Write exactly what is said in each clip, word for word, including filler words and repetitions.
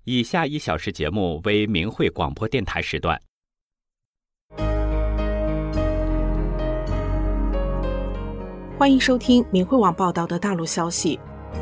以下一小时节目为明慧广播电台时段。 欢迎收听明慧网报道的大陆消息。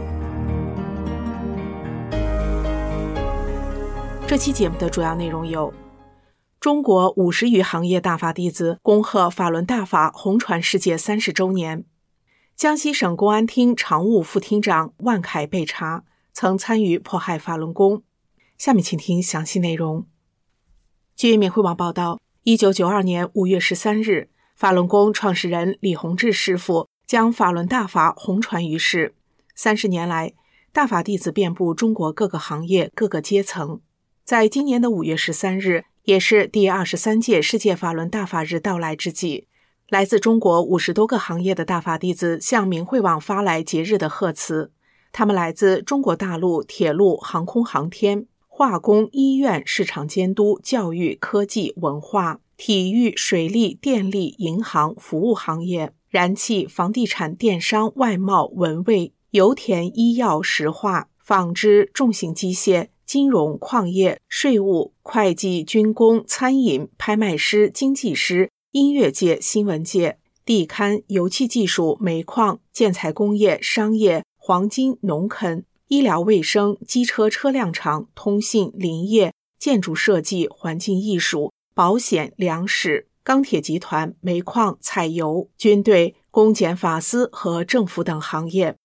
这期节目的主要内容有：中国五十余行业大法弟子恭贺法轮大法红传世界三十周年；江西省公安厅常务副厅长万凯被查，曾参与迫害法轮功。下面请听详细内容。据明慧网报道，一九九二年五月十三日，法轮功创始人李洪志师父将法轮大法红传于世。三十年来，大法弟子遍布中国各个行业、各个阶层。在今年的五月十三日，也是第二十三届世界法轮大法日到来之际，来自中国五十多个行业的大法弟子向明慧网发来节日的贺词。他们来自中国大陆铁路、航空航天、化工、医院、市场监督、教育、科技、文化、体育、水利、电力、银行、服务行业、燃气、房地产、电商、外贸、文卫、油田、医药、石化、纺织、重型机械、金融、矿业、税务、会计、军工、餐饮、拍卖师、经济师、音乐界、新闻界、地勘、油气技术、煤矿、建材工业、商业、黄金、农垦、医疗卫生、机车车辆厂、通信、林业、建筑设计、环境艺术、保险、粮食、钢铁集团、煤矿、采油、军队、公检法司和政府等行业。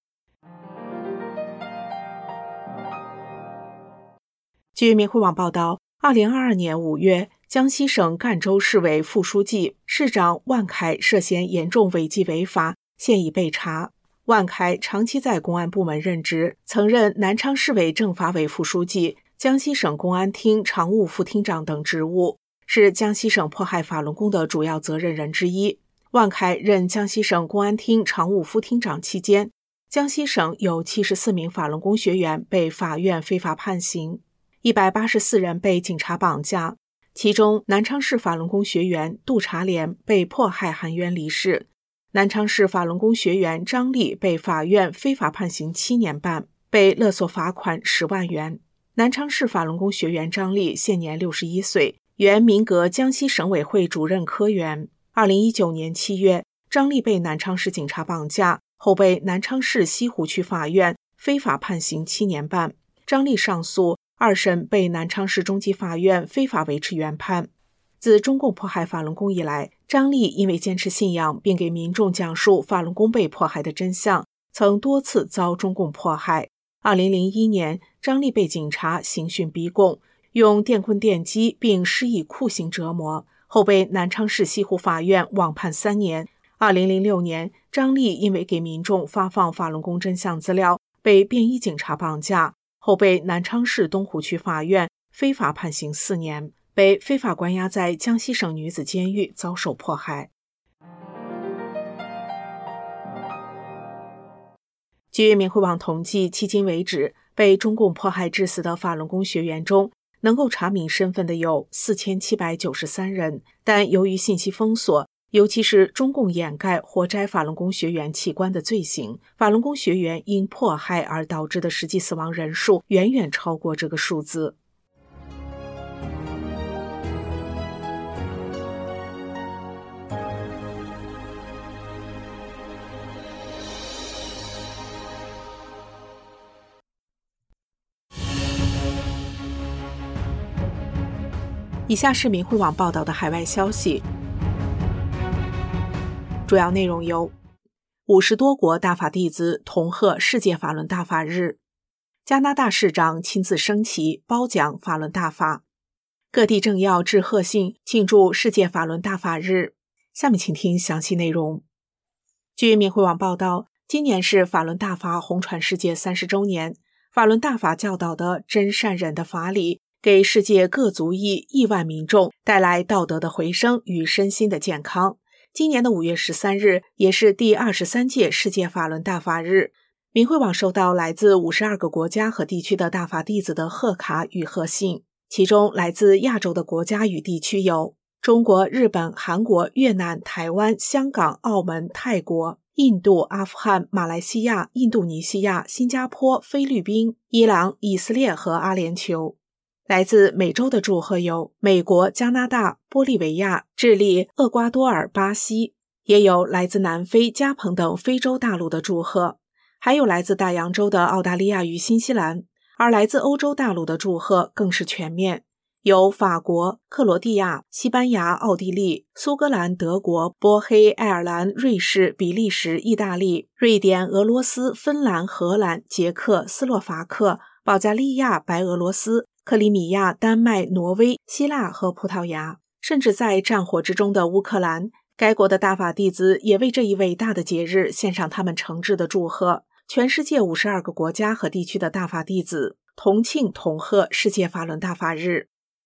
据明慧网报道，二零二二年五月，江西省赣州市委副书记、市长万凯涉嫌严重违纪违法，现已被查。万凯长期在公安部门任职，曾任南昌市委政法委副书记、江西省公安厅常务副厅长等职务，是江西省迫害法轮功的主要责任人之一。万凯任江西省公安厅常务副厅长期间，江西省有七十四名法轮功学员被法院非法判刑，一百八十四人被警察绑架，其中南昌市法轮功学员杜查莲被迫害含冤离世。南昌市法轮功学员张丽被法院非法判刑七年半，被勒索罚款十万元。南昌市法轮功学员张丽现年六十一岁，原民革江西省委会主任科员。二零一九年七月，张丽被南昌市警察绑架，后被南昌市西湖区法院非法判刑七年半。张丽上诉，二审被南昌市中级法院非法维持原判。自中共迫害法轮功以来，张丽因为坚持信仰并给民众讲述法轮功被迫害的真相，曾多次遭中共迫害。二零零一年，张丽被警察刑讯逼供，用电棍电击并施以酷刑折磨，后被南昌市西湖法院网判三年。二零零六年，张丽因为给民众发放法轮功真相资料，被便衣警察绑架，后被南昌市东湖区法院非法判刑四年，被非法关押在江西省女子监狱，遭受迫害。据明慧网统计，迄今为止，被中共迫害致死的法轮功学员中，能够查明身份的有四千七百九十三人，但由于信息封锁，尤其是中共掩盖活摘法轮功学员器官的罪行，法轮功学员因迫害而导致的实际死亡人数远远超过这个数字。以下是明慧网报道的海外消息，主要内容有：五十多国大法弟子同贺世界法轮大法日，加拿大市长亲自升旗褒奖法轮大法，各地政要致贺信庆祝世界法轮大法日。下面请听详细内容。据明慧网报道，今年是法轮大法红传世界三十周年，法轮大法教导的真善忍的法理，给世界各族裔亿万民众带来道德的回升与身心的健康。今年的五月十三日也是第二十三届世界法轮大法日。明慧网收到来自五十二个国家和地区的大法弟子的贺卡与贺信，其中来自亚洲的国家与地区有中国、日本、韩国、越南、台湾、香港、澳门、泰国、印度、阿富汗、马来西亚、印度尼西亚、新加坡、菲律宾、伊朗、以色列和阿联酋。 来自美洲的祝贺有美国、加拿大、玻利维亚、智利、厄瓜多尔、巴西，也有来自南非、加蓬等非洲大陆的祝贺，还有来自大洋洲的澳大利亚与新西兰，而来自欧洲大陆的祝贺更是全面，有法国、克罗地亚、西班牙、奥地利、苏格兰、德国、波黑、爱尔兰、瑞士、比利时、意大利、瑞典、俄罗斯、芬兰、荷兰、捷克、斯洛伐克、保加利亚、白俄罗斯、克里米亚、丹麦、挪威、希腊和葡萄牙，甚至在战火之中的乌克兰，该国的大法弟子也为这一伟大的节日献上他们诚挚的祝贺。全世界五十二个国家和地区的大法弟子同庆同贺世界法轮大法日。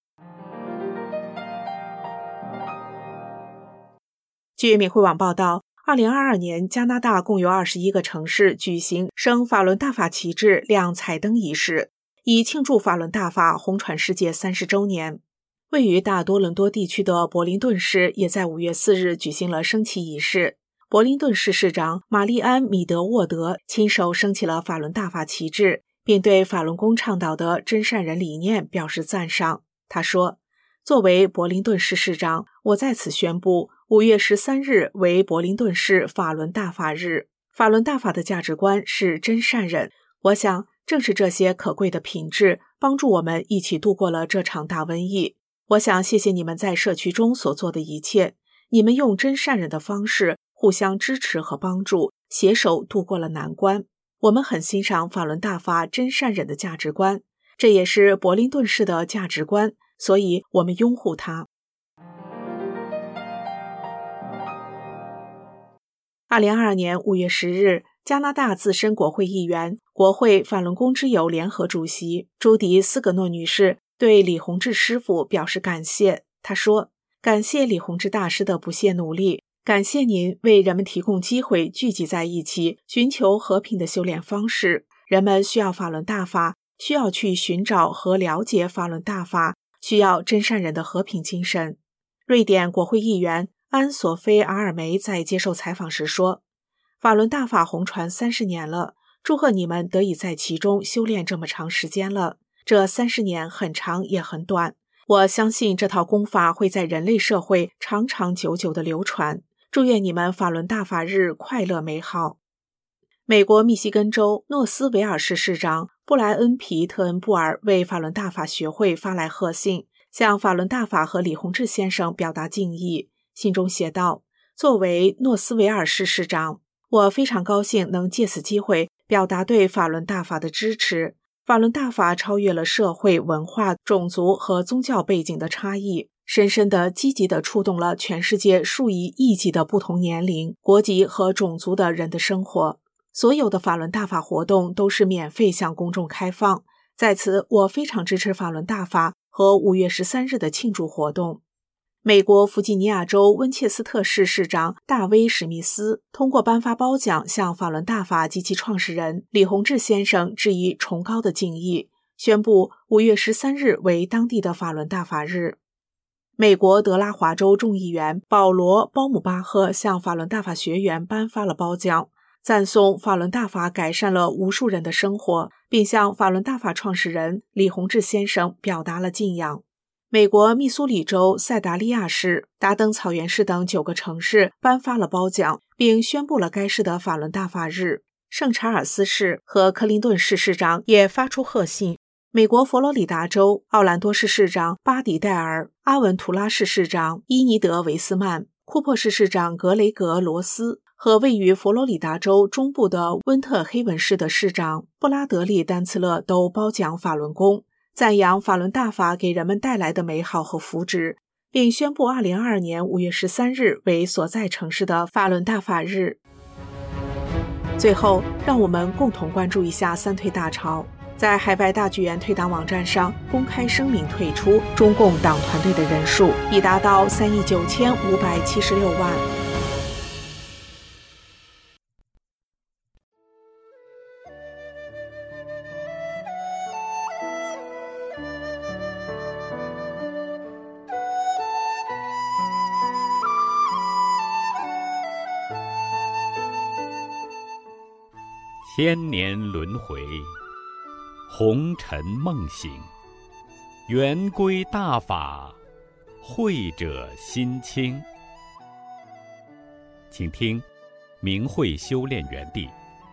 据敏慧网报道，二零二二年加拿大共有二十一个城市举行升法轮大法旗帜亮彩灯仪式，以庆祝法轮大法红传世界三十周年。位于大多伦多地区的柏林顿市也在五月四日举行了升旗仪式。柏林顿市市长玛丽安·米德沃德亲手升起了法轮大法旗帜，并对法轮功倡导的真善人理念表示赞赏。他说，作为柏林顿市市长，我在此宣布五月十三日为柏林顿市法轮大法日。法轮大法的价值观是真善忍，我想正是这些可贵的品质帮助我们一起度过了这场大瘟疫。我想谢谢你们在社区中所做的一切，你们用真善忍的方式互相支持和帮助，携手度过了难关。我们很欣赏法轮大法真善忍的价值观，这也是柏林顿市的价值观，所以我们拥护它。二零二二年五月十日，加拿大资深国会议员、国会法轮功之友联合主席朱迪·斯格诺女士对李洪志师傅表示感谢。她说，感谢李洪志大师的不懈努力，感谢您为人们提供机会聚集在一起，寻求和平的修炼方式。人们需要法轮大法，需要去寻找和了解法轮大法，需要真善人的和平精神。瑞典国会议员安索菲·阿尔梅在接受采访时说，法轮大法红传三十年了，祝贺你们得以在其中修炼这么长时间了。这三十年很长也很短，我相信这套功法会在人类社会长长久久地流传。祝愿你们法轮大法日快乐美好。美国密西根州诺斯维尔市市长布莱恩·皮特恩布尔为法轮大法学会发来贺信，向法轮大法和李洪志先生表达敬意。信中写道，作为诺斯维尔市市长，我非常高兴能借此机会表达对法轮大法的支持。法轮大法超越了社会、文化、种族和宗教背景的差异，深深地、积极地触动了全世界数以亿计的不同年龄、国籍和种族的人的生活。所有的法轮大法活动都是免费向公众开放。在此，我非常支持法轮大法和五月十三日的庆祝活动。美国弗吉尼亚州温切斯特市市长大威·史密斯通过颁发褒奖向法轮大法及其创始人李洪志先生致以崇高的敬意，宣布五月十三日为当地的法轮大法日。美国德拉华州众议员保罗·鲍姆巴赫向法轮大法学员颁发了褒奖，赞颂法轮大法改善了无数人的生活，并向法轮大法创始人李洪志先生表达了敬仰。美国密苏里州塞达利亚市、达登草原市等九个城市颁发了褒奖，并宣布了该市的法轮大法日。圣查尔斯市和克林顿市市长也发出贺信。美国佛罗里达州奥兰多市市长巴迪戴尔、阿文图拉市市长伊尼德维斯曼、库珀市市长格雷格罗斯和位于佛罗里达州中部的温特黑文市的市长布拉德利丹茨勒都褒奖法轮功，赞扬法轮大法给人们带来的美好和福祉，并宣布二零二二年五月十三日为所在城市的法轮大法日。最后，让我们共同关注一下三退大潮。在海外大剧院退党网站上公开声明退出中共党团队的人数已达到三亿九千五百七十六万。 千年轮回，红尘梦醒， 圆规大法，会者心清。请听明慧修炼园地。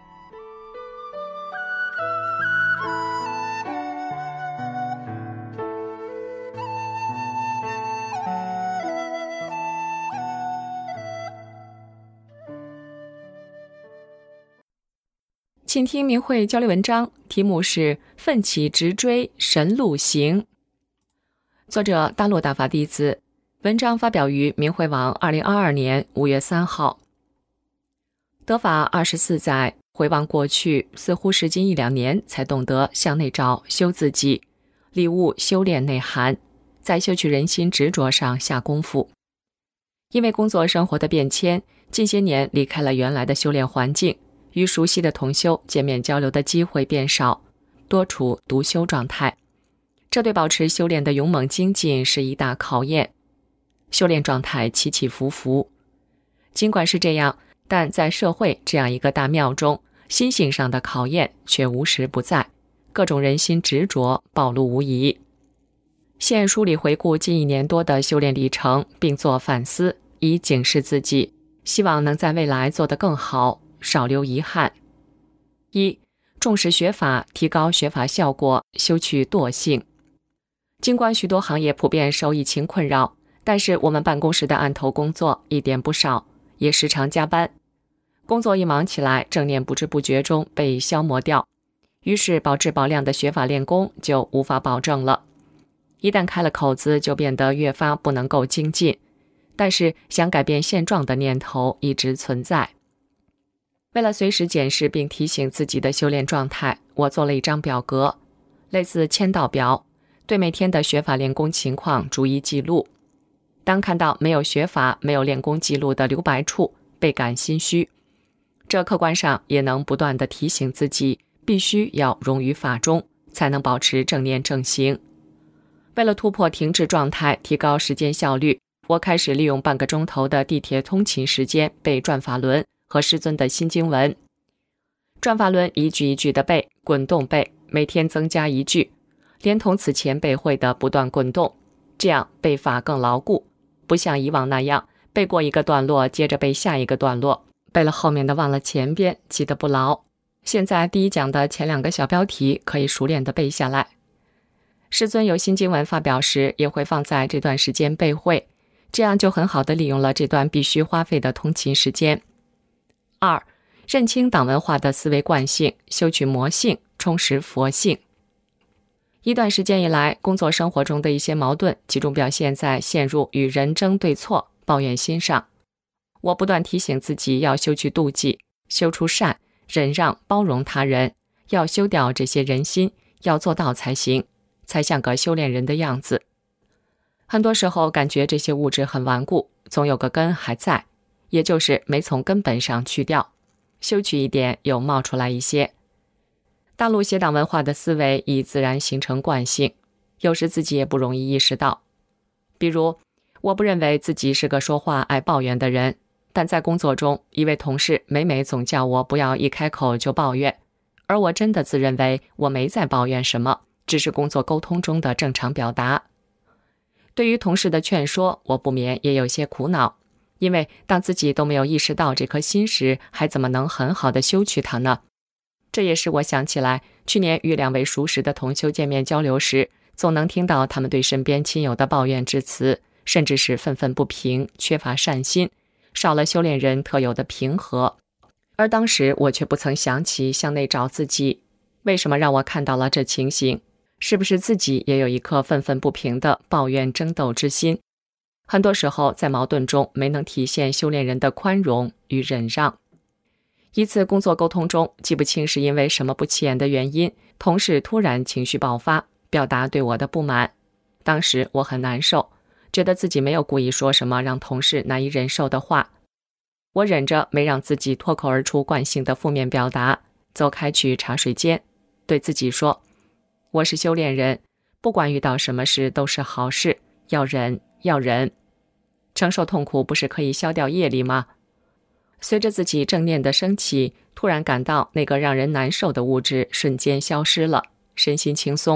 请听明慧交流文章，题目是《奋起直追神路行》，作者大陆大法弟子，文章发表于明慧网二零二二年五月三号。得法二十四载，回望过去，似乎是近一两年才懂得向内找，修自己，领悟修炼内涵，在修取人心执着上下功夫。因为工作生活的变迁，近些年离开了原来的修炼环境，与熟悉的同修见面交流的机会变少，多处独修状态，这对保持修炼的勇猛精进是一大考验。修炼状态起起伏伏，尽管是这样，但在社会这样一个大庙中，心性上的考验却无时不在，各种人心执着暴露无遗。现梳理回顾近一年多的修炼历程，并做反思，以警示自己，希望能在未来做得更好，少留遗憾。一、重视学法，提高学法效果，修去惰性。尽管许多行业普遍受疫情困扰，但是我们办公室的案头工作一点不少，也时常加班。工作一忙起来，正念不知不觉中被消磨掉，于是保质保量的学法练功就无法保证了。一旦开了口子，就变得越发不能够精进，但是想改变现状的念头一直存在。为了随时检视并提醒自己的修炼状态，我做了一张表格，类似签到表，对每天的学法练功情况逐一记录。当看到没有学法、没有练功记录的留白处，倍感心虚。这客观上也能不断地提醒自己，必须要融于法中，才能保持正念正行。为了突破停滞状态，提高时间效率，我开始利用半个钟头的地铁通勤时间背转法轮和师尊的新经文。转法轮一句一句的背，滚动背，每天增加一句，连同此前背会的不断滚动，这样背法更牢固，不像以往那样背过一个段落接着背下一个段落，背了后面的忘了前边，记得不牢。现在第一讲的前两个小标题可以熟练的背下来。师尊有新经文发表时，也会放在这段时间背会，这样就很好的利用了这段必须花费的通勤时间。二、认清党文化的思维惯性，修取魔性，充实佛性。一段时间以来，工作生活中的一些矛盾集中表现在陷入与人争对错、抱怨心上。我不断提醒自己要修去妒忌，修出善、忍让、包容他人，要修掉这些人心，要做到才行，才像个修炼人的样子。很多时候感觉这些物质很顽固，总有个根还在，也就是没从根本上去掉，修取一点又冒出来一些。大陆邪党文化的思维已自然形成惯性，有时自己也不容易意识到。比如，我不认为自己是个说话爱抱怨的人，但在工作中，一位同事每每总叫我不要一开口就抱怨，而我真的自认为我没在抱怨什么，只是工作沟通中的正常表达。对于同事的劝说，我不免也有些苦恼，因为当自己都没有意识到这颗心时，还怎么能很好的修取它呢？这也是我想起来，去年与两位熟识的同修见面交流时，总能听到他们对身边亲友的抱怨之词，甚至是愤愤不平，缺乏善心，少了修炼人特有的平和。而当时我却不曾想起向内找自己，为什么让我看到了这情形？是不是自己也有一颗愤愤不平的抱怨争斗之心？很多时候在矛盾中没能体现修炼人的宽容与忍让。一次工作沟通中，记不清是因为什么不起眼的原因，同事突然情绪爆发，表达对我的不满。当时我很难受，觉得自己没有故意说什么让同事难以忍受的话。我忍着没让自己脱口而出惯性的负面表达，走开去茶水间，对自己说，我是修炼人，不管遇到什么事都是好事，要忍，要忍。承受痛苦不是可以消掉业力吗？随着自己正念的升起，突然感到那个让人难受的物质瞬间消失了，身心轻松，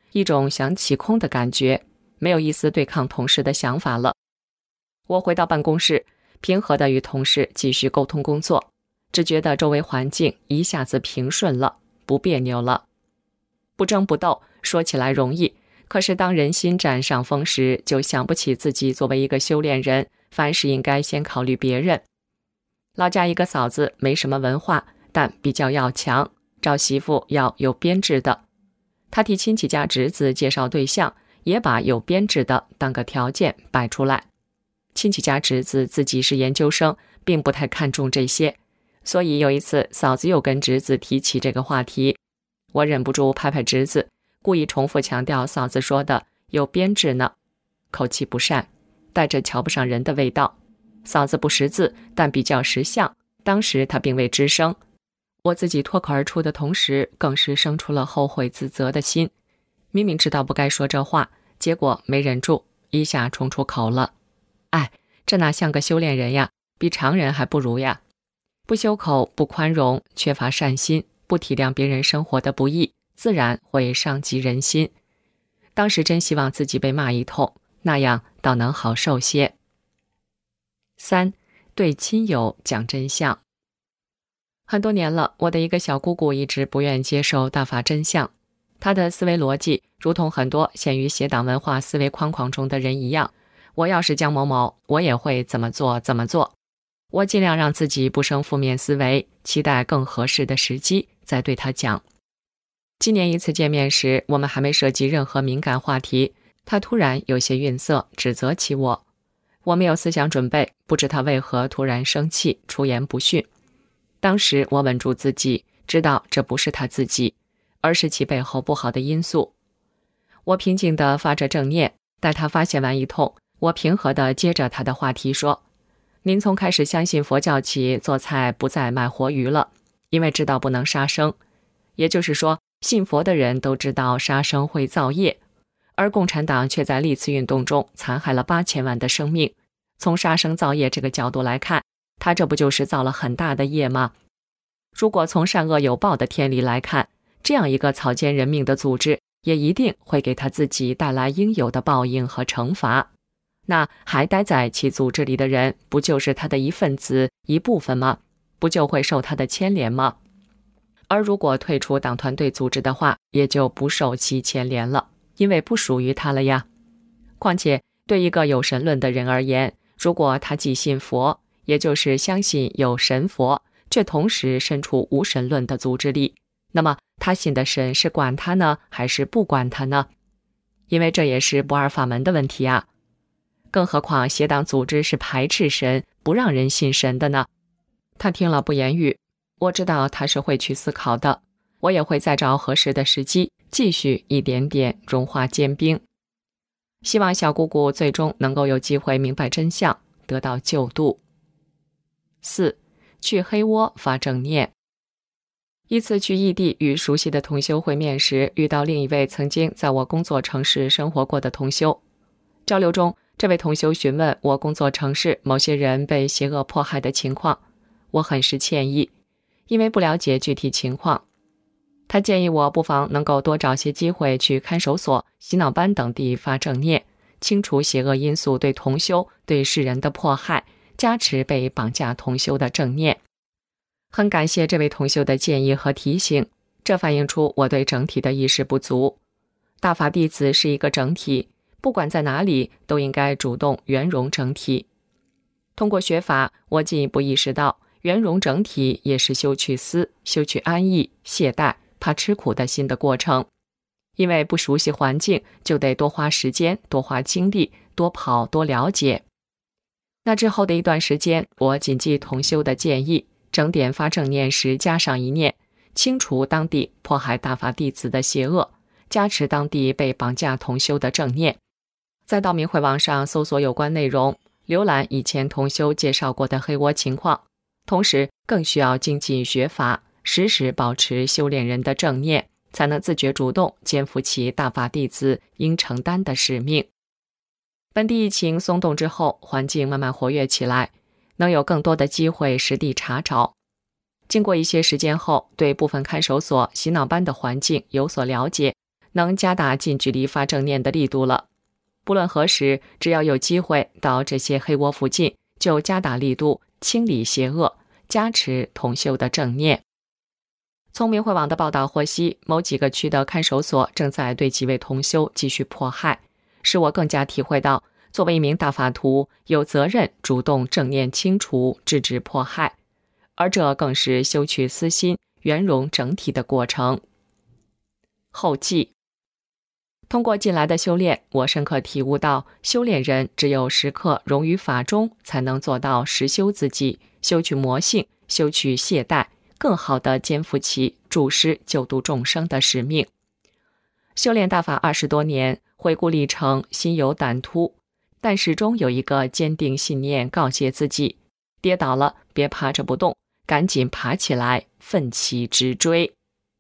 一种想起空的感觉，没有一丝对抗同事的想法了。我回到办公室，平和地与同事继续沟通工作，只觉得周围环境一下子平顺了，不别扭了。不争不斗，说起来容易，可是当人心占上风时，就想不起自己作为一个修炼人，凡事应该先考虑别人。老家一个嫂子没什么文化，但比较要强，找媳妇要有编制的。她替亲戚家侄子介绍对象，也把有编制的当个条件摆出来。亲戚家侄子自己是研究生，并不太看重这些，所以有一次嫂子又跟侄子提起这个话题，我忍不住拍拍侄子，故意重复强调嫂子说的有编制呢，口气不善，带着瞧不上人的味道。嫂子不识字，但比较识相，当时她并未吱声。我自己脱口而出的同时，更是生出了后悔自责的心。明明知道不该说这话，结果没忍住，一下冲出口了。哎，这哪像个修炼人呀，比常人还不如呀！不修口，不宽容，缺乏善心，不体谅别人生活的不易，自然会伤及人心。当时真希望自己被骂一通，那样倒能好受些。三，对亲友讲真相。很多年了，我的一个小姑姑一直不愿接受大法真相。她的思维逻辑如同很多陷于邪党文化思维框框中的人一样，我要是江某某，我也会怎么做怎么做。我尽量让自己不生负面思维，期待更合适的时机再对她讲。今年一次见面时，我们还没涉及任何敏感话题，她突然有些愠色，指责起我。我没有思想准备，不知她为何突然生气，出言不逊。当时我稳住自己，知道这不是她自己，而是其背后不好的因素。我平静地发着正念，待她发泄完一通，我平和地接着她的话题说：您从开始相信佛教起，做菜不再卖活鱼了，因为知道不能杀生。也就是说，信佛的人都知道杀生会造业，而共产党却在历次运动中残害了八千万的生命。从杀生造业这个角度来看，他这不就是造了很大的业吗？如果从善恶有报的天理来看，这样一个草菅人命的组织，也一定会给他自己带来应有的报应和惩罚。那还待在其组织里的人，不就是他的一份子、一部分吗？不就会受他的牵连吗？而如果退出党团队组织的话，也就不受其牵连了，因为不属于他了呀。况且对一个有神论的人而言，如果他既信佛，也就是相信有神佛，却同时身处无神论的组织里，那么他信的神是管他呢，还是不管他呢？因为这也是不二法门的问题啊。更何况邪党组织是排斥神，不让人信神的呢。他听了不言语，我知道他是会去思考的，我也会再找合适的时机，继续一点点融化坚冰。希望小姑姑最终能够有机会明白真相，得到救度。四，去黑窝发正念。一次去异地与熟悉的同修会面时，遇到另一位曾经在我工作城市生活过的同修。交流中，这位同修询问我工作城市某些人被邪恶迫害的情况，我很是歉意，因为不了解具体情况。他建议我不妨能够多找些机会去看守所、洗脑班等地发正念，清除邪恶因素对同修、对世人的迫害，加持被绑架同修的正念。很感谢这位同修的建议和提醒，这反映出我对整体的意识不足。大法弟子是一个整体，不管在哪里都应该主动圆融整体。通过学法，我进一步意识到，圆融整体也是修去思、修去安逸、懈怠、怕吃苦的心的过程。因为不熟悉环境，就得多花时间、多花精力、多跑、多了解。那之后的一段时间，我谨记同修的建议，整点发正念时加上一念，清除当地迫害大法弟子的邪恶，加持当地被绑架同修的正念。再到明慧网上搜索有关内容，浏览以前同修介绍过的黑窝情况，同时更需要精进学法，时时保持修炼人的正念，才能自觉主动肩负起大法弟子应承担的使命。本地疫情松动之后，环境慢慢活跃起来，能有更多的机会实地查找。经过一些时间后，对部分看守所、洗脑班的环境有所了解， 能加大近距离发正念的力度了。不论何时，只要有机会到这些黑窝附近，就加大力度清理邪恶，加持同修的正念。从明慧网的报道获悉，某几个区的看守所正在对几位同修继续迫害，使我更加体会到作为一名大法徒，有责任主动正念清除，制止迫害，而这更是修去私心、圆融整体的过程。后记：通过近来的修炼，我深刻体悟到，修炼人只有时刻融于法中，才能做到实修自己，修去魔性，修去懈怠，更好地肩负起助师救度众生的使命。修炼大法二十多年，回顾历程，心有胆突，但始终有一个坚定信念告诫自己：跌倒了，别趴着不动，赶紧爬起来，奋起直追。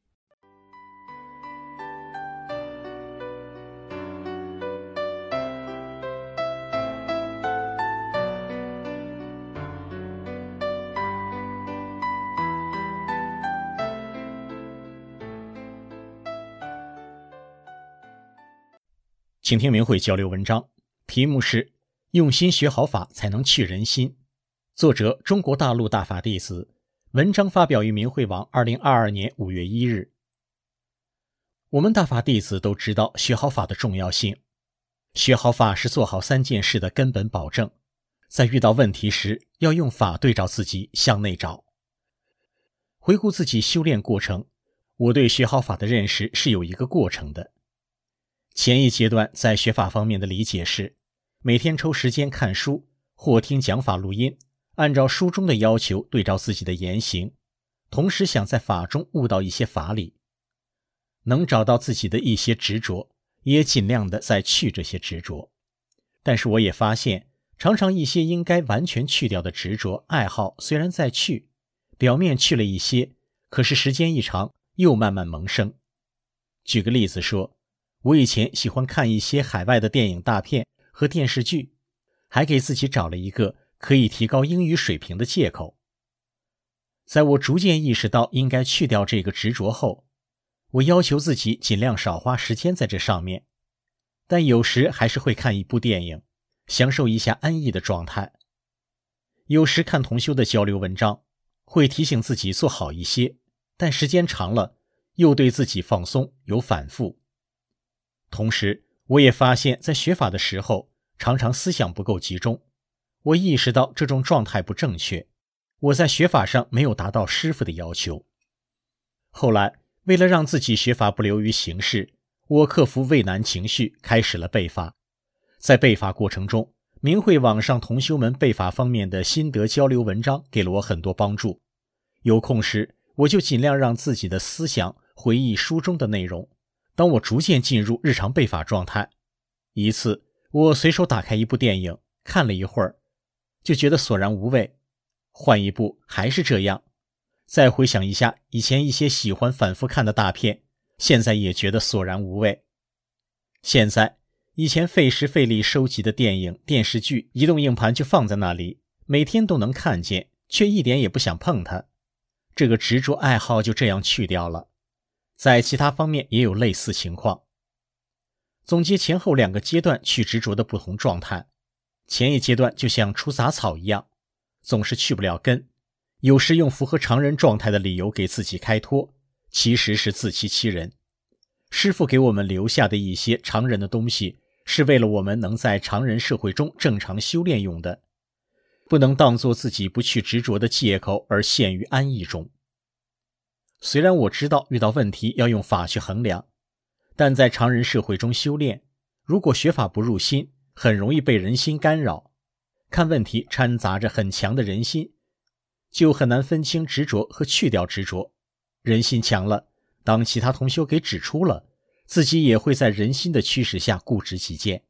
请听明慧交流文章，题目是用心学好法才能去人心，作者中国大陆大法弟子，文章发表于明慧网二零二二年五月一日。我们大法弟子都知道学好法的重要性，学好法是做好三件事的根本保证。在遇到问题时，要用法对照自己，向内找。回顾自己修炼过程，我对学好法的认识是有一个过程的。前一阶段在学法方面的理解是，每天抽时间看书或听讲法录音，按照书中的要求对照自己的言行，同时想在法中悟到一些法理，能找到自己的一些执着，也尽量的再去这些执着。但是我也发现，常常一些应该完全去掉的执着爱好虽然在去，表面去了一些，可是时间一长又慢慢萌生。举个例子说，我以前喜欢看一些海外的电影大片和电视剧，还给自己找了一个可以提高英语水平的借口。在我逐渐意识到应该去掉这个执着后，我要求自己尽量少花时间在这上面，但有时还是会看一部电影，享受一下安逸的状态。有时看同修的交流文章，会提醒自己做好一些，但时间长了，又对自己放松，有反复。同时，我也发现在学法的时候，常常思想不够集中。我意识到这种状态不正确，我在学法上没有达到师父的要求。后来，为了让自己学法不流于形式，我克服畏难情绪，开始了背法。在背法过程中，明慧网上同修们背法方面的心得交流文章给了我很多帮助。有空时，我就尽量让自己的思想回忆书中的内容。当我逐渐进入日常背法状态，一次我随手打开一部电影，看了一会儿，就觉得索然无味，换一部还是这样。再回想一下以前一些喜欢反复看的大片，现在也觉得索然无味。现在以前费时费力收集的电影、电视剧、移动硬盘就放在那里，每天都能看见，却一点也不想碰它。这个执着爱好就这样去掉了。在其他方面也有类似情况。总结前后两个阶段去执着的不同状态，前一阶段就像除杂草一样，总是去不了根，有时用符合常人状态的理由给自己开脱，其实是自欺欺人。师父给我们留下的一些常人的东西，是为了我们能在常人社会中正常修炼用的，不能当作自己不去执着的借口而陷于安逸中。虽然我知道遇到问题要用法去衡量，但在常人社会中修炼，如果学法不入心，很容易被人心干扰，看问题掺杂着很强的人心，就很难分清执着和去掉执着。人心强了，当其他同修给指出了，自己也会在人心的驱使下固执己见。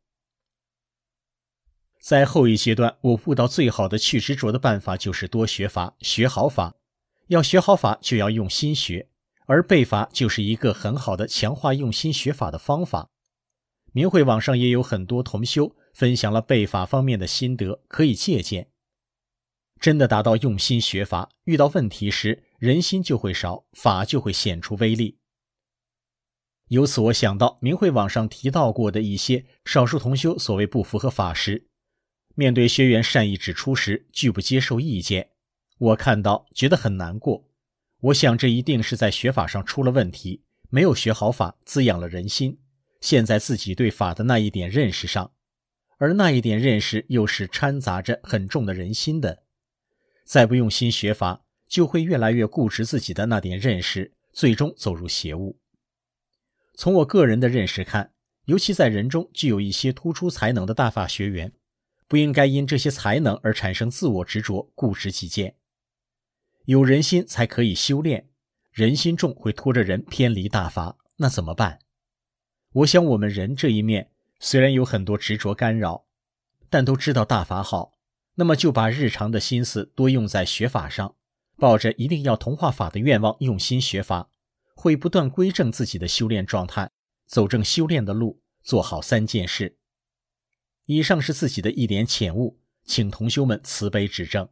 在后一阶段，我悟到最好的去执着的办法就是多学法，学好法。要学好法就要用心学，而背法就是一个很好的强化用心学法的方法。明慧网上也有很多同修分享了背法方面的心得，可以借鉴。真的达到用心学法，遇到问题时人心就会少，法就会显出威力。 由此我想到明慧网上提到过的一些少数同修所谓不符合法时，面对学员善意指出时拒不接受意见，我看到觉得很难过。我想这一定是在学法上出了问题，没有学好法，滋养了人心，陷在自己对法的那一点认识上，而那一点认识又是掺杂着很重的人心的。再不用心学法，就会越来越固执自己的那点认识，最终走入邪物。从我个人的认识看，尤其在人中具有一些突出才能的大法学员，不应该因这些才能而产生自我执着，固执己见。有人心才可以修炼，人心重会拖着人偏离大法，那怎么办？我想我们人这一面虽然有很多执着干扰，但都知道大法好，那么就把日常的心思多用在学法上，抱着一定要同化法的愿望用心学法，会不断归正自己的修炼状态，走正修炼的路，做好三件事。以上是自己的一点浅悟，请同修们慈悲指正。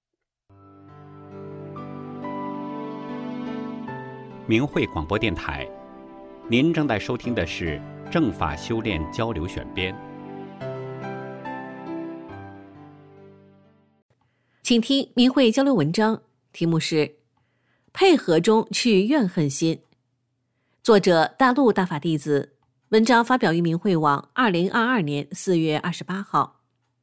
明慧广播电台，您正在收听的是正法修炼交流选编。 请听明慧交流文章，题目是配合中去怨恨心，作者大陆大法弟子，文章发表于明慧网二零二二年四月二十八号。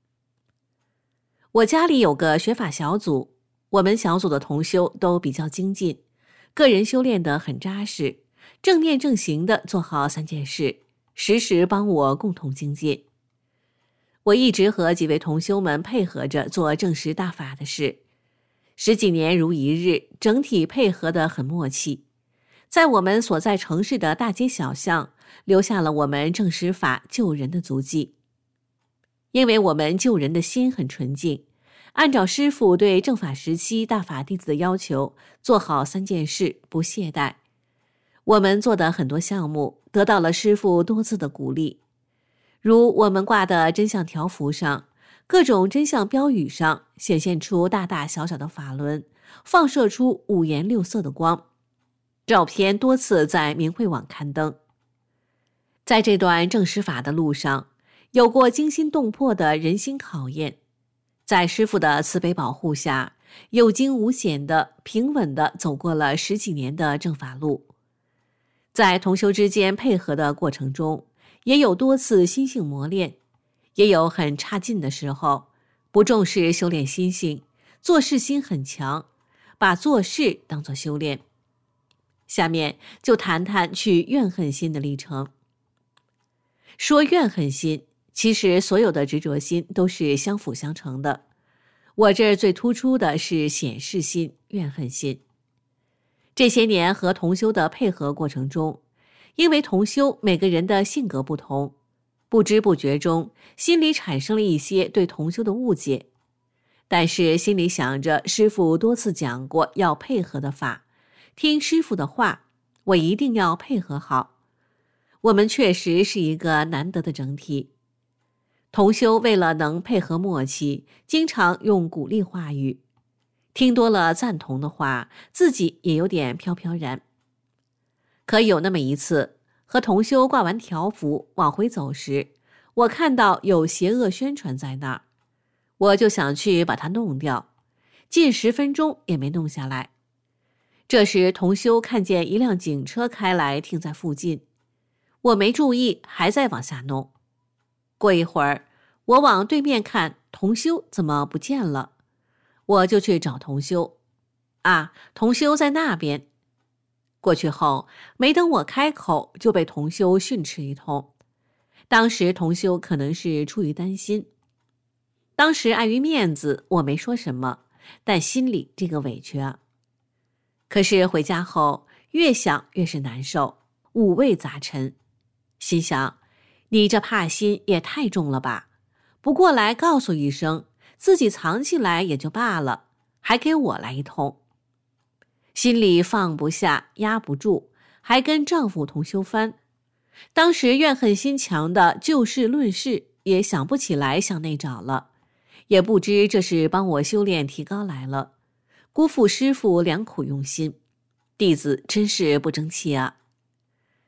我家里有个学法小组，我们小组的同修都比较精进，个人修炼得很扎实，正念正行地做好三件事，时时帮我共同精进。我一直和几位同修们配合着做正实大法的事，十几年如一日，整体配合得很默契，在我们所在城市的大街小巷留下了我们正实法救人的足迹。因为我们救人的心很纯净，按照师父对正法时期大法弟子的要求，做好三件事，不懈怠。我们做的很多项目得到了师父多次的鼓励，如我们挂的真相条幅上，各种真相标语上显现出大大小小的法轮，放射出五颜六色的光，照片多次在明慧网刊登。在这段正实法的路上，有过惊心动魄的人心考验，在师父的慈悲保护下，有惊无险的平稳地走过了十几年的正法路。在同修之间配合的过程中，也有多次心性磨练，也有很差劲的时候，不重视修炼心性，做事心很强，把做事当作修炼。下面就谈谈去怨恨心的历程。说怨恨心，其实所有的执着心都是相辅相成的。我这儿最突出的是显示心、怨恨心。这些年和同修的配合过程中，因为同修每个人的性格不同，不知不觉中心里产生了一些对同修的误解，但是心里想着师父多次讲过要配合的法，听师父的话，我一定要配合好。我们确实是一个难得的整体。同修为了能配合默契，经常用鼓励话语，听多了赞同的话，自己也有点飘飘然。可有那么一次，和同修挂完条幅往回走时，我看到有邪恶宣传在那儿，我就想去把它弄掉，近十分钟也没弄下来。这时同修看见一辆警车开来停在附近，我没注意，还在往下弄。过一会儿，我往对面看，同修怎么不见了？我就去找同修。啊，同修在那边。过去后，没等我开口，就被同修训斥一通。当时同修可能是出于担心，当时碍于面子，我没说什么，但心里这个委屈啊。可是回家后，越想越是难受，五味杂陈，心想，你这怕心也太重了吧，不过来告诉一声，自己藏起来也就罢了，还给我来一通。心里放不下，压不住，还跟丈夫同修翻。当时怨恨心强的就事论事，也想不起来向内找了，也不知这是帮我修炼提高来了，辜负师父良苦用心，弟子真是不争气啊。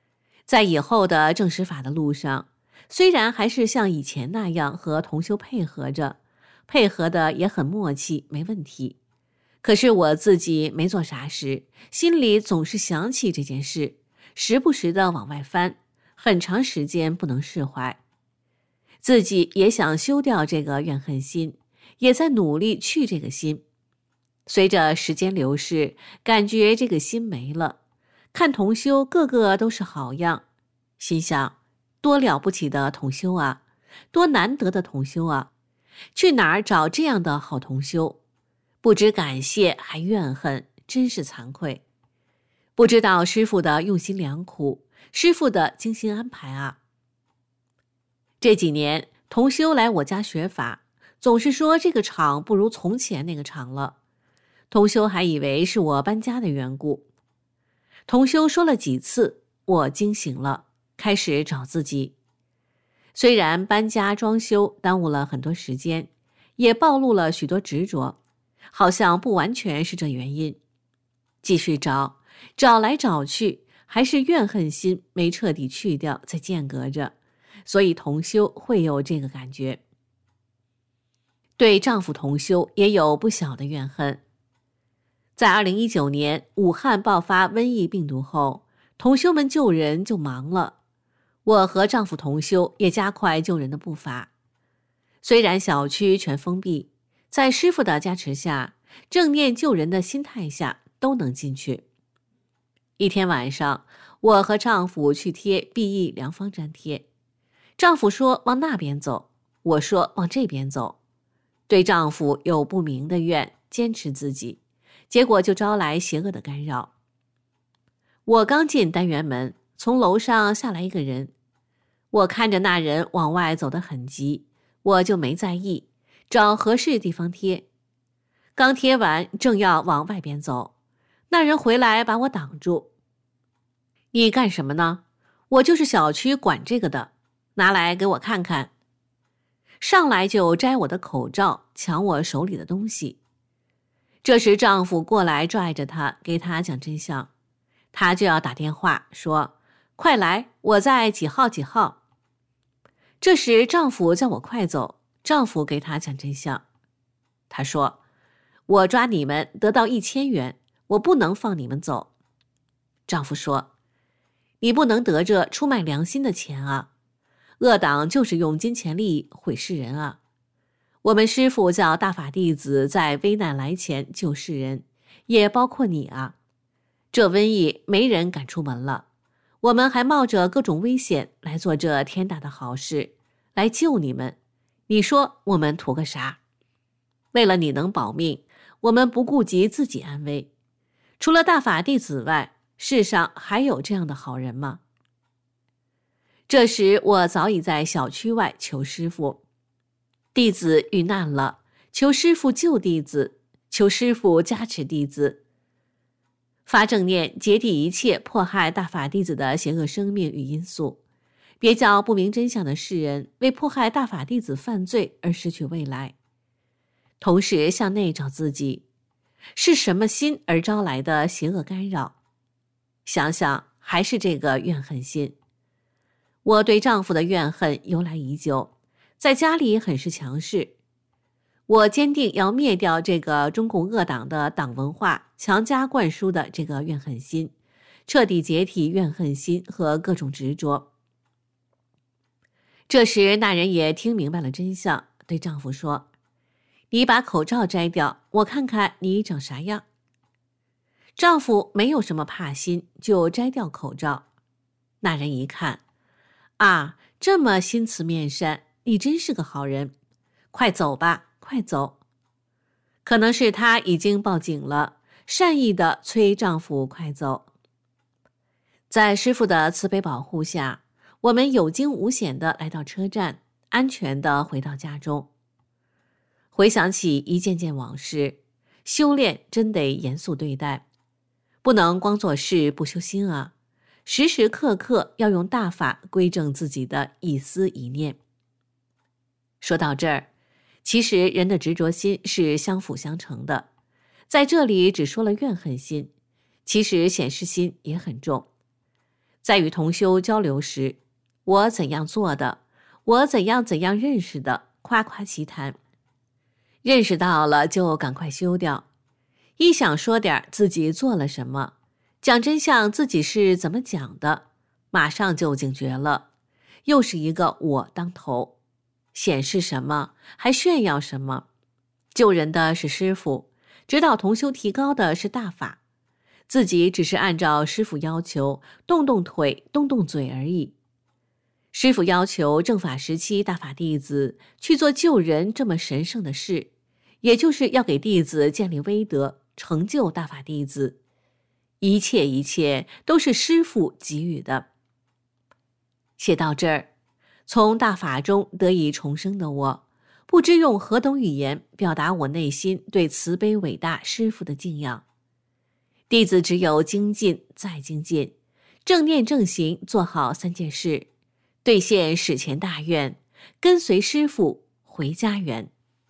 在以后的正实法的路上，虽然还是像以前那样和同修配合着，配合的也很默契，没问题。可是我自己没做啥时，心里总是想起这件事，时不时的往外翻，很长时间不能释怀。自己也想修掉这个怨恨心，也在努力去这个心。随着时间流逝，感觉这个心没了，看同修个个都是好样，心想多了不起的同修啊，多难得的同修啊，去哪儿找这样的好同修？不知感谢还怨恨，真是惭愧。不知道师父的用心良苦，师父的精心安排啊。这几年同修来我家学法，总是说这个场不如从前那个场了。同修还以为是我搬家的缘故。同修说了几次，我惊醒了，开始找自己。虽然搬家装修耽误了很多时间，也暴露了许多执着，好像不完全是这原因。继续找，找来找去，还是怨恨心没彻底去掉，在间隔着，所以同修会有这个感觉。对丈夫同修也有不小的怨恨。在二零一九年武汉爆发瘟疫病毒后，同修们救人就忙了，我和丈夫同修也加快救人的步伐。虽然小区全封闭，在师父的加持下，正念救人的心态下都能进去。一天晚上，我和丈夫去贴 B E 良方粘贴，丈夫说往那边走，我说往这边走。对丈夫有不明的怨，坚持自己，结果就招来邪恶的干扰。我刚进单元门，从楼上下来一个人，我看着那人往外走得很急，我就没在意，找合适地方贴。刚贴完，正要往外边走，那人回来把我挡住。你干什么呢？我就是小区管这个的，拿来给我看看。上来就摘我的口罩，抢我手里的东西。这时丈夫过来拽着她，给她讲真相。她就要打电话说，快来，我在几号几号。这时丈夫叫我快走，丈夫给她讲真相。她说，我抓你们得到一千元，我不能放你们走。丈夫说，你不能得着出卖良心的钱啊，恶党就是用金钱利益毁世人啊。我们师父叫大法弟子在危难来前救世人，也包括你啊。这瘟疫没人敢出门了，我们还冒着各种危险来做这天大的好事，来救你们。你说我们图个啥？为了你能保命，我们不顾及自己安危。除了大法弟子外，世上还有这样的好人吗？这时我早已在小区外求师父，弟子遇难了，求师父救弟子，求师父加持弟子。发正念，截谛一切迫害大法弟子的邪恶生命与因素，别叫不明真相的世人为迫害大法弟子犯罪而失去未来。同时向内找自己，是什么心而招来的邪恶干扰？想想还是这个怨恨心。我对丈夫的怨恨由来已久，在家里很是强势。我坚定要灭掉这个中共恶党的党文化强加灌输的这个怨恨心，彻底解体怨恨心和各种执着。这时那人也听明白了真相，对丈夫说，你把口罩摘掉，我看看你长啥样。丈夫没有什么怕心，就摘掉口罩。那人一看，啊，这么心慈面善，你真是个好人，快走吧，快走。可能是她已经报警了，善意地催丈夫快走。在师父的慈悲保护下，我们有惊无险地来到车站，安全地回到家中。回想起一件件往事，修炼真得严肃对待，不能光做事不修心啊，时时刻刻要用大法归正自己的一思一念。说到这儿，其实人的执着心是相辅相成的，在这里只说了怨恨心，其实显示心也很重。 在与同修交流时，我怎样做的，我怎样怎样认识的，夸夸其谈。认识到了就赶快修掉，一想说点自己做了什么，讲真相自己是怎么讲的，马上就警觉了，又是一个我当头，显示什么还炫耀什么。救人的是师父，指导同修提高的是大法，自己只是按照师父要求动动腿动动嘴而已。师父要求正法时期大法弟子去做救人这么神圣的事，也就是要给弟子建立威德，成就大法弟子。一切一切都是师父给予的。写到这儿，从大法中得以重生的我，不知用何等语言表达我内心对慈悲伟大师父的敬仰。弟子只有精进再精进，正念正行，做好三件事，兑现史前大愿，跟随师父回家园。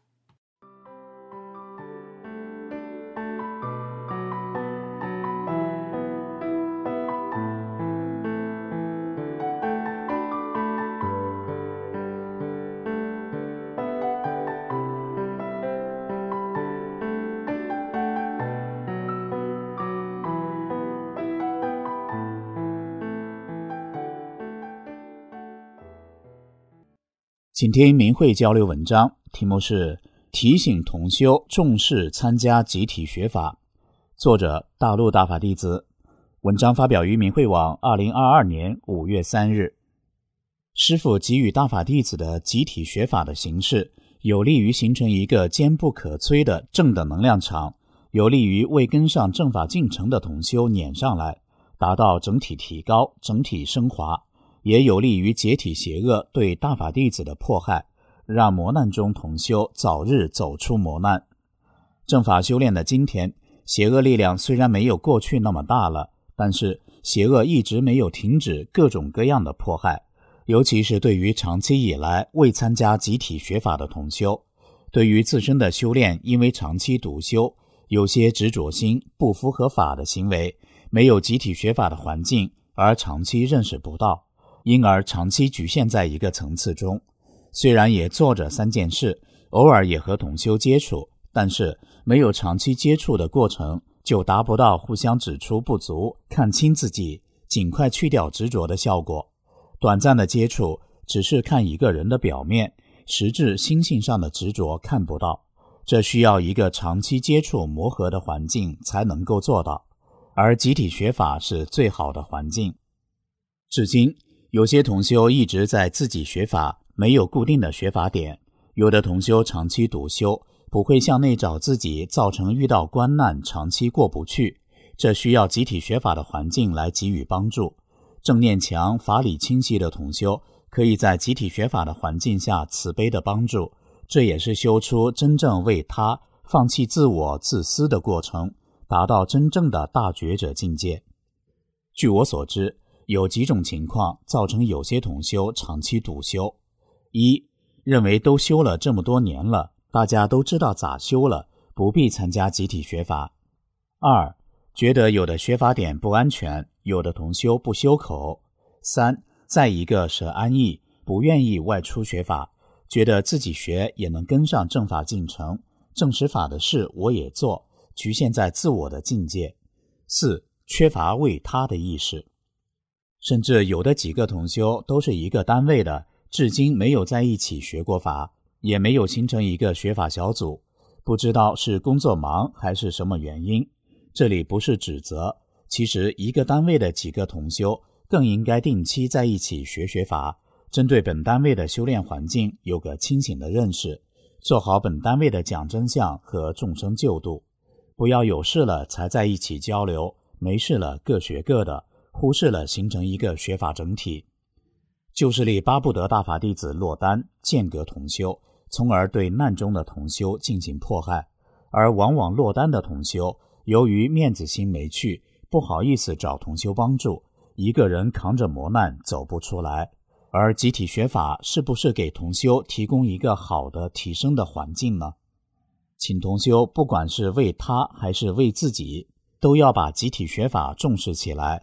请听明慧交流文章，题目是提醒同修重视参加集体学法，作者大陆大法弟子。文章发表于明慧网二零二二年五月三日。师父给予大法弟子的集体学法的形式，有利于形成一个坚不可摧的正的能量场，有利于未跟上正法进程的同修撵上来，达到整体提高、整体升华，也有利于解体邪恶对大法弟子的迫害，让磨难中同修早日走出磨难。正法修炼的今天，邪恶力量虽然没有过去那么大了，但是邪恶一直没有停止各种各样的迫害，尤其是对于长期以来未参加集体学法的同修，对于自身的修炼因为长期独修，有些执着心、不符合法的行为，没有集体学法的环境而长期认识不到，因而长期局限在一个层次中。虽然也做着三件事，偶尔也和同修接触，但是没有长期接触的过程，就达不到互相指出不足、看清自己、尽快去掉执着的效果。短暂的接触只是看一个人的表面，实质心性上的执着看不到，这需要一个长期接触磨合的环境才能够做到，而集体学法是最好的环境。至今有些同修一直在自己学法，没有固定的学法点，有的同修长期独修，不会向内找自己，造成遇到关难长期过不去，这需要集体学法的环境来给予帮助。正念强、法理清晰的同修，可以在集体学法的环境下慈悲的帮助，这也是修出真正为他、放弃自我自私的过程，达到真正的大觉者境界。据我所知，有几种情况造成有些同修长期独修：一、认为都修了这么多年了，大家都知道咋修了，不必参加集体学法；二、觉得有的学法点不安全，有的同修不修口；三、再一个是安逸，不愿意外出学法，觉得自己学也能跟上正法进程，正实法的事我也做，局限在自我的境界；四、缺乏为他的意识。甚至有的几个同修都是一个单位的，至今没有在一起学过法，也没有形成一个学法小组，不知道是工作忙还是什么原因。这里不是指责，其实一个单位的几个同修更应该定期在一起学学法，针对本单位的修炼环境有个清醒的认识，做好本单位的讲真相和众生救度，不要有事了才在一起交流，没事了各学各的，忽视了形成一个学法整体。旧势力巴不得大法弟子落单，间隔同修，从而对难中的同修进行迫害，而往往落单的同修由于面子心没去，不好意思找同修帮助，一个人扛着磨难走不出来。而集体学法是不是给同修提供一个好的提升的环境呢？请同修不管是为他还是为自己，都要把集体学法重视起来，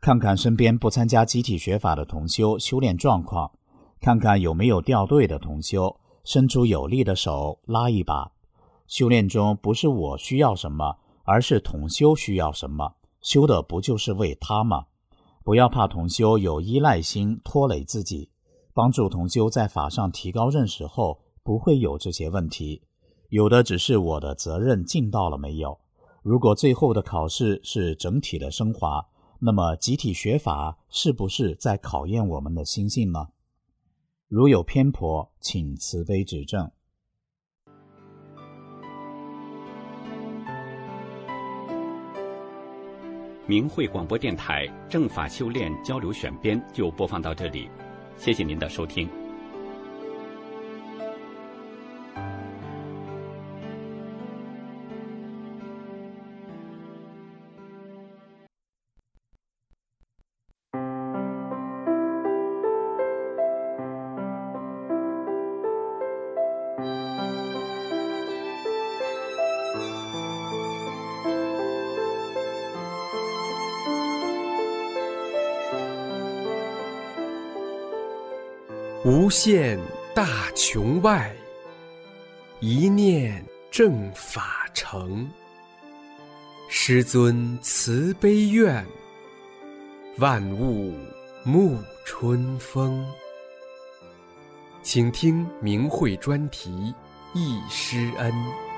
看看身边不参加集体学法的同修修炼状况，看看有没有掉队的同修，伸出有力的手拉一把。修炼中不是我需要什么，而是同修需要什么，修的不就是为他吗？不要怕同修有依赖心拖累自己，帮助同修在法上提高认识后，不会有这些问题。有的只是我的责任尽到了没有。如果最后的考试是整体的升华，那么集体学法是不是在考验我们的心性呢？如有偏颇，请慈悲指正。 明慧广播电台正法修炼交流选编就播放到这里，谢谢您的收听。 无限大穹外，一念正法成。师尊慈悲愿，万物沐春风。请听明慧专题忆师恩。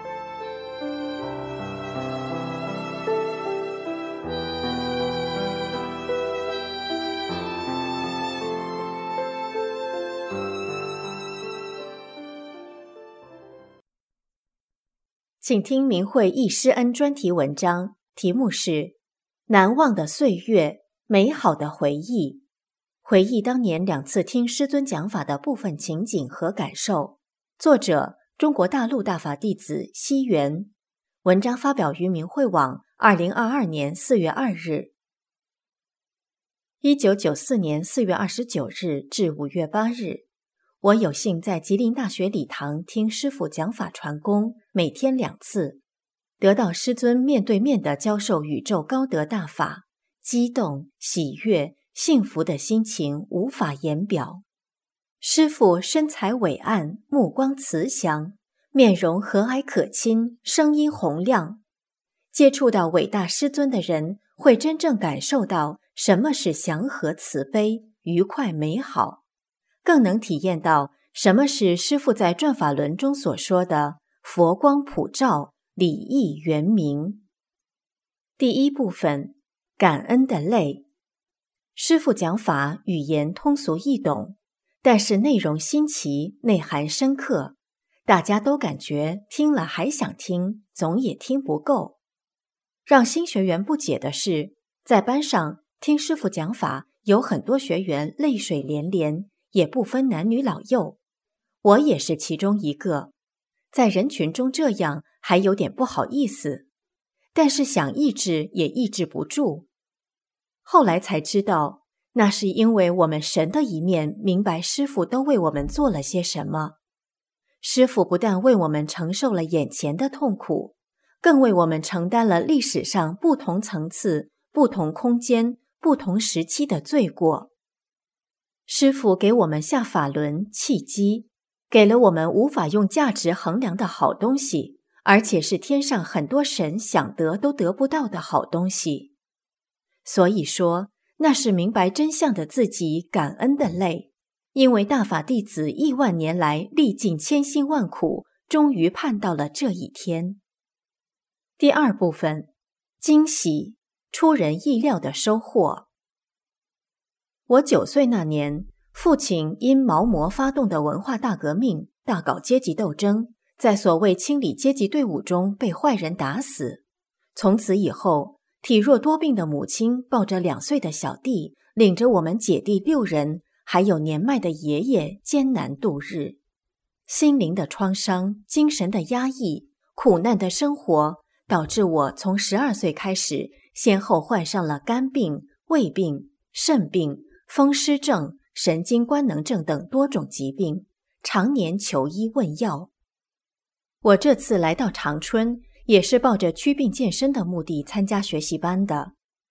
请听明慧忆师恩专题文章，题目是《难忘的岁月，美好的回忆》，回忆当年两次听师尊讲法的部分情景和感受。作者：中国大陆大法弟子西元。文章发表于明慧网，二零二二年四月二日。一九九四年四月二十九日至五月八日。我有幸在吉林大学礼堂听师父讲法传功，每天两次，得到师尊面对面的教授宇宙高德大法，激动、喜悦、幸福的心情无法言表。师父身材伟岸，目光慈祥，面容和蔼可亲，声音洪亮。接触到伟大师尊的人，会真正感受到什么是祥和慈悲、愉快美好。更能体验到什么是师父在转法轮中所说的佛光普照，礼义圆明。第一部分，感恩的泪。师父讲法语言通俗易懂，但是内容新奇，内涵深刻，大家都感觉听了还想听，总也听不够。让新学员不解的是，在班上听师父讲法，有很多学员泪水连连，也不分男女老幼，我也是其中一个。在人群中这样还有点不好意思，但是想抑制也抑制不住。后来才知道，那是因为我们神的一面明白师父都为我们做了些什么。师父不但为我们承受了眼前的痛苦，更为我们承担了历史上不同层次、不同空间、不同时期的罪过。师父给我们下法轮契机，给了我们无法用价值衡量的好东西，而且是天上很多神想得都得不到的好东西。所以说，那是明白真相的自己感恩的泪，因为大法弟子亿万年来历尽千辛万苦，终于盼到了这一天。第二部分，惊喜，出人意料的收获。我九岁那年，父亲因毛魔发动的文化大革命，大搞阶级斗争，在所谓清理阶级队伍中被坏人打死。从此以后，体弱多病的母亲抱着两岁的小弟，领着我们姐弟六人，还有年迈的爷爷艰难度日。心灵的创伤，精神的压抑，苦难的生活，导致我从十二岁开始，先后患上了肝病、胃病、肾病、风湿症、神经官能症等多种疾病，常年求医问药。我这次来到长春，也是抱着祛病健身的目的参加学习班的。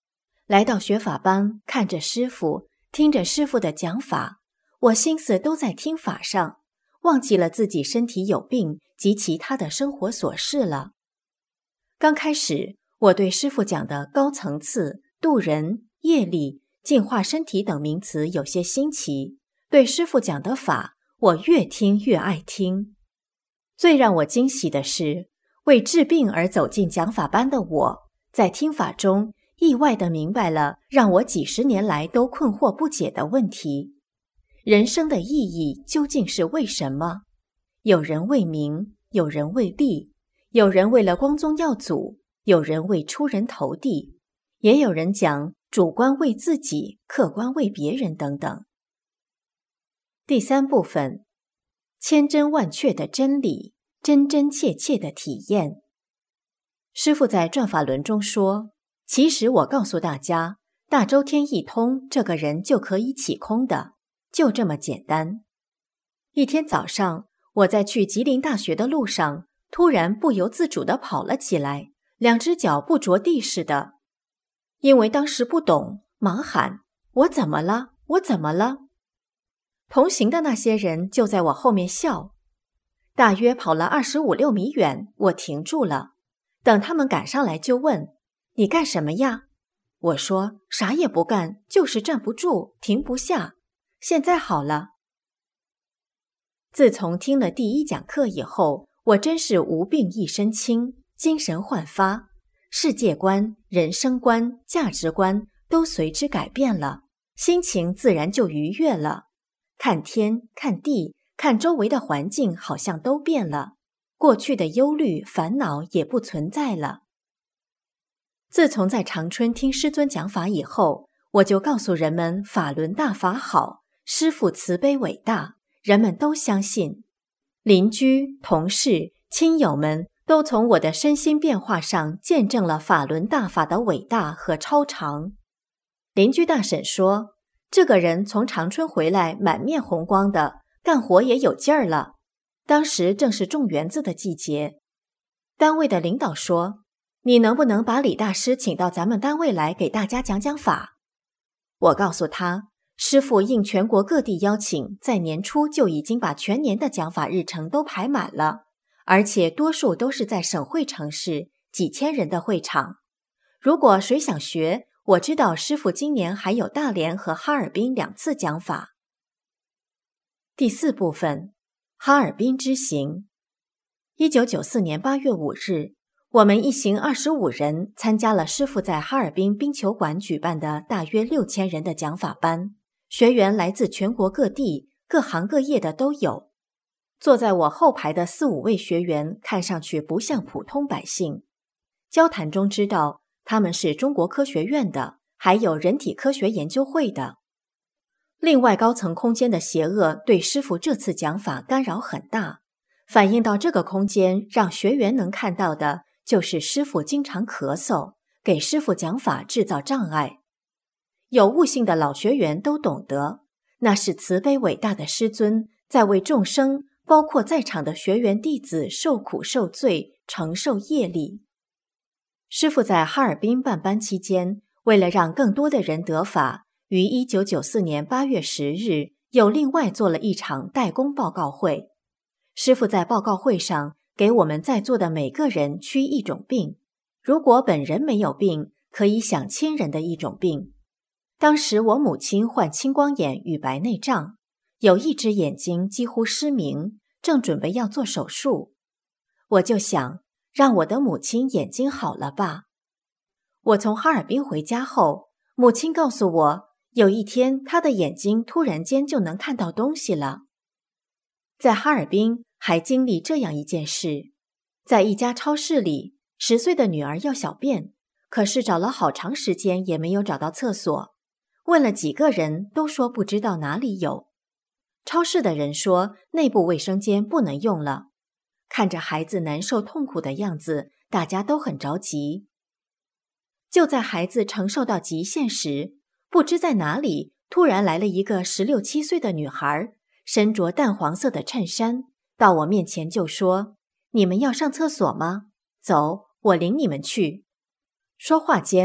来到学法班，看着师父，听着师父的讲法，我心思都在听法上，忘记了自己身体有病及其他的生活琐事了。刚开始，我对师父讲的高层次、渡人、业力、净化身体等名词有些新奇，对师父讲的法，我越听越爱听。最让我惊喜的是，为治病而走进讲法班的我，在听法中意外地明白了让我几十年来都困惑不解的问题：人生的意义究竟是为什么？有人为名，有人为利，有人为了光宗耀祖，有人为出人头地，也有人讲主观为自己，客观为别人等等。第三部分，千真万确的真理，真真切切的体验。师父在转法轮中说，其实我告诉大家，大周天一通，这个人就可以起空的，就这么简单。一天早上，我在去吉林大学的路上，突然不由自主地跑了起来，两只脚不着地似的。因为当时不懂，忙喊：我怎么了？我怎么了？同行的那些人就在我后面笑。大约跑了二十五六米远，我停住了。等他们赶上来就问：你干什么呀？我说：啥也不干，就是站不住，停不下。现在好了。自从听了第一讲课以后，我真是无病一身轻，精神焕发，世界观、人生观、价值观都随之改变了，心情自然就愉悦了。看天、看地、看周围的环境好像都变了，过去的忧虑、烦恼也不存在了。自从在长春听师尊讲法以后，我就告诉人们法轮大法好，师父慈悲伟大，人们都相信。邻居、同事、亲友们都从我的身心变化上见证了法轮大法的伟大和超常。邻居大婶说，这个人从长春回来满面红光的，干活也有劲儿了。当时正是种园子的季节。单位的领导说，你能不能把李大师请到咱们单位来给大家讲讲法？我告诉他，师父应全国各地邀请，在年初就已经把全年的讲法日程都排满了，而且多数都是在省会城市，几千人的会场。如果谁想学，我知道师父今年还有大连和哈尔滨两次讲法。第四部分，哈尔滨之行。一九九四年八月五日，我们一行二十五人参加了师父在哈尔滨冰球馆举办的大约六千人的讲法班，学员来自全国各地，各行各业的都有。坐在我后排的四五位学员看上去不像普通百姓，交谈中知道他们是中国科学院的，还有人体科学研究会的。另外，高层空间的邪恶对师父这次讲法干扰很大，反映到这个空间，让学员能看到的就是师父经常咳嗽，给师父讲法制造障碍。有悟性的老学员都懂得，那是慈悲伟大的师尊在为众生，包括在场的学员弟子受苦受罪，承受业力。师父在哈尔滨办班期间，为了让更多的人得法，于一九九四年八月十日又另外做了一场代工报告会。师父在报告会上给我们在座的每个人驱一种病，如果本人没有病，可以想亲人的一种病。当时我母亲患青光眼与白内障，有一只眼睛几乎失明，正准备要做手术。我就想，让我的母亲眼睛好了吧。我从哈尔滨回家后，母亲告诉我，有一天她的眼睛突然间就能看到东西了。在哈尔滨还经历这样一件事，在一家超市里，十岁的女儿要小便，可是找了好长时间也没有找到厕所，问了几个人都说不知道哪里有。超市的人说内部卫生间不能用了。看着孩子难受痛苦的样子，大家都很着急。就在孩子承受到极限时，不知在哪里突然来了一个十六七岁的女孩，身着淡黄色的衬衫，到我面前就说：你们要上厕所吗？走，我领你们去。说话间，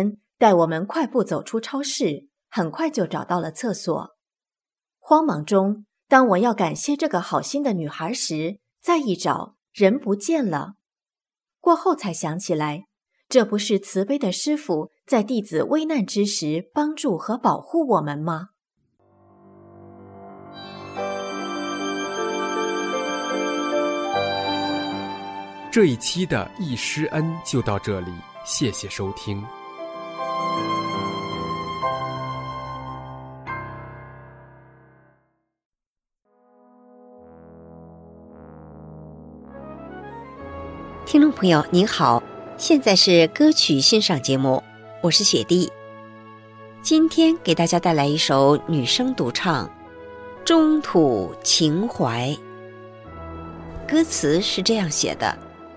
带我们快步走出超市，很快就找到了厕所。慌忙中，当我要感谢这个好心的女孩时，再一找，人不见了。过后才想起来，这不是慈悲的师父在弟子危难之时帮助和保护我们吗？ 这一期的忆师恩就到这里，谢谢收听。 听众朋友您好，现在是歌曲欣赏节目，我是雪莉。今天给大家带来一首女声独唱《中土情怀》，歌词是这样写的：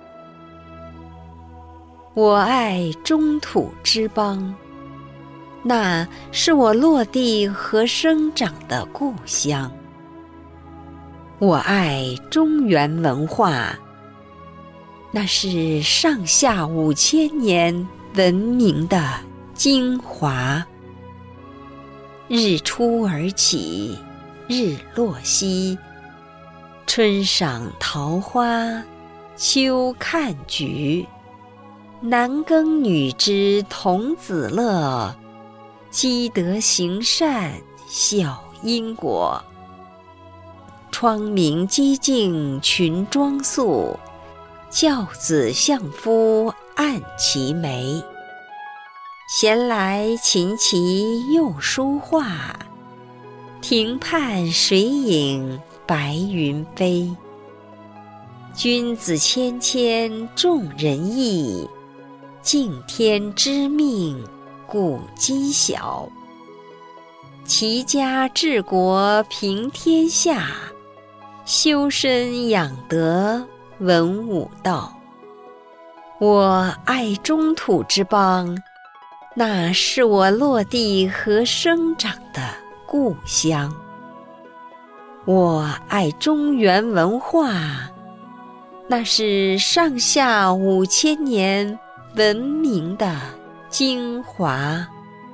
我爱中土之邦，那是我落地和生长的故乡。我爱中原文化，那是上下五千年文明的精华。日出而起，日落西，春赏桃花，秋看菊。男耕女织童子乐，积德行善效因果。窗明几净群妆素，教子相夫按其眉。闲来琴棋又书画，亭畔水影白云飞。君子谦谦重仁义，敬天知命古今晓。齐家治国平天下，修身养德文武道。我爱中土之邦，那是我落地和生长的故乡。我爱中原文化，那是上下五千年文明的精华。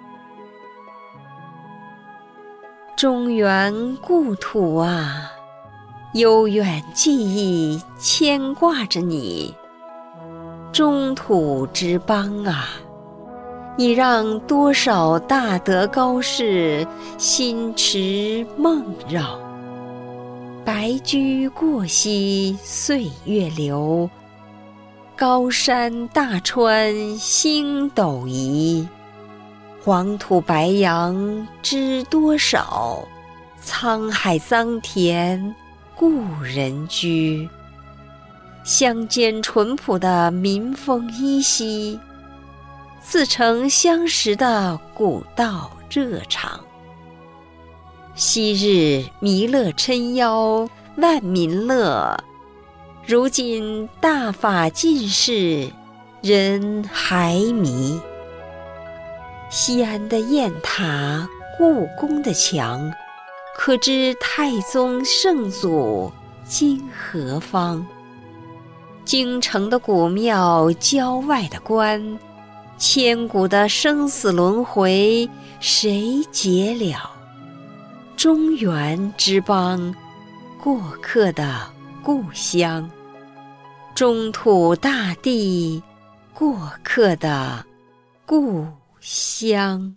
中原故土啊，悠远记忆牵挂着你。中土之邦啊，你让多少大德高士心驰梦绕。白驹过隙岁月流，高山大川星斗移。黄土白杨知多少，沧海桑田故人居。乡间淳朴的民风依稀，似曾相识的古道热肠。昔日弥勒撑腰万民乐，如今大法尽逝人还迷。西安的雁塔，故宫的墙，可知太宗圣祖今何方？京城的古庙，郊外的关，千古的生死轮回，谁解了？中原之邦，过客的故乡，中土大地，过客的故乡。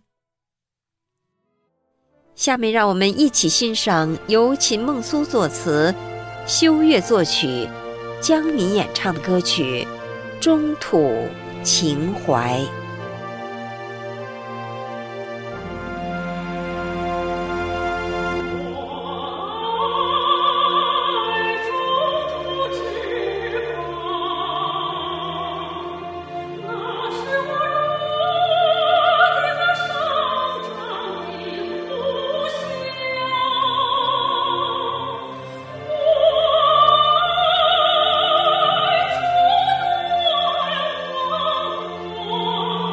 下面让我们一起欣赏由秦梦苏作词，修月作曲，江民演唱的歌曲《中土情怀》。 我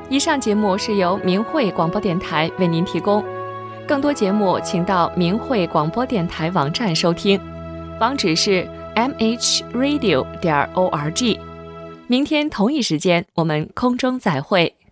以上节目是由明慧广播电台为您提供，更多节目请到明慧广播电台网站收听，网址是 m h radio 点 org。明天同一时间，我们空中再会。